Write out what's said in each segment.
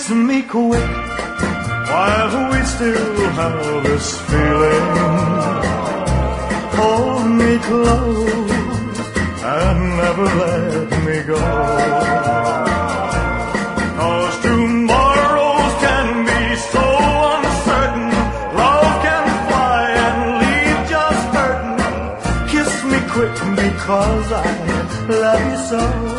kiss me quick while we still have this feeling. Hold me close and never let me go. 'Cause tomorrows can be so uncertain. Love can fly and leave just hurting. Kiss me quick because I love you so.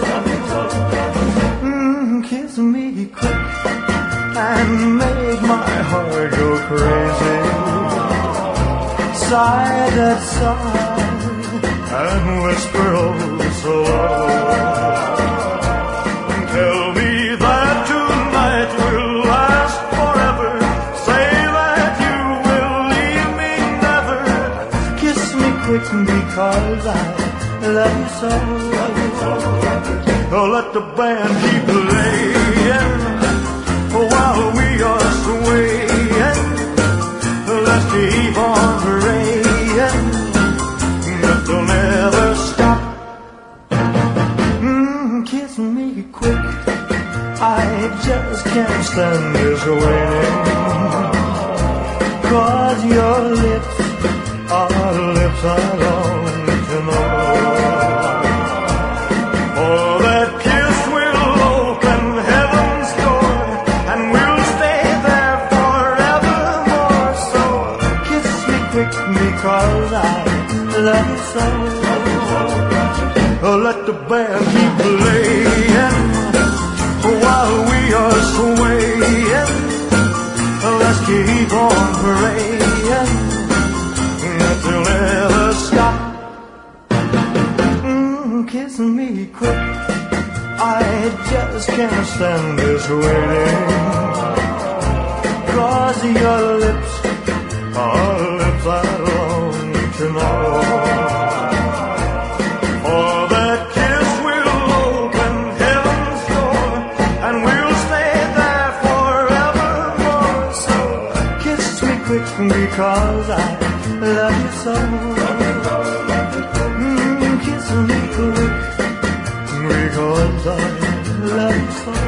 Kiss me quick and make my heart go crazy. Side at side and whisper oh so low. Tell me that tonight will last forever. Say that you will leave me never. Kiss me quick because I love you so. Oh, let the band keep playing while we are swaying. Let's keep on praying that they'll never stop. Kiss me quick, I just can't stand this waiting. 'Cause your lips are lips I long to know. Oh, that kiss will open heaven's door, and we'll stay there forevermore. So kiss me quick because I love you so. Oh, let the band keep playing while we are swaying. Let's keep on praying that they'll never stop. Kiss me quick, I just can't stand this waiting. 'Cause your lips are lips I long to know. For that kiss will open heaven's door, and we'll stay there forevermore. So kiss me quick because I love you so. Kiss me quick because I love you so.